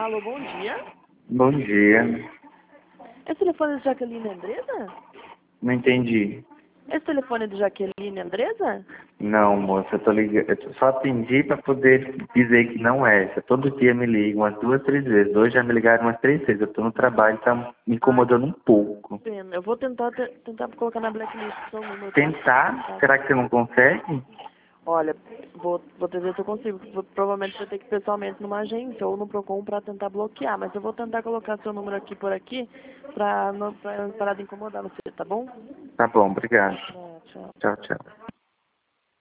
Alô, bom dia. Bom dia. Esse telefone é de Jaqueline Andresa? Não entendi. Esse telefone é de Jaqueline Andresa? Não, moça, eu tô ligando. Eu só atendi para poder dizer que não é. Você todo dia me liga umas 2, 3 vezes. Hoje já me ligaram umas 3 vezes. Eu tô no trabalho, tá me incomodando um pouco. Pena. Eu vou tentar colocar na blacklist o seu número. Tentar? Será que você não consegue? Olha, vou tentar se eu consigo. Provavelmente vai ter que ir pessoalmente numa agência ou no Procon pra tentar bloquear. Mas eu vou tentar colocar seu número aqui por aqui pra parar de incomodar você, tá bom? Tá bom, obrigado. Tchau. Tchau, tchau.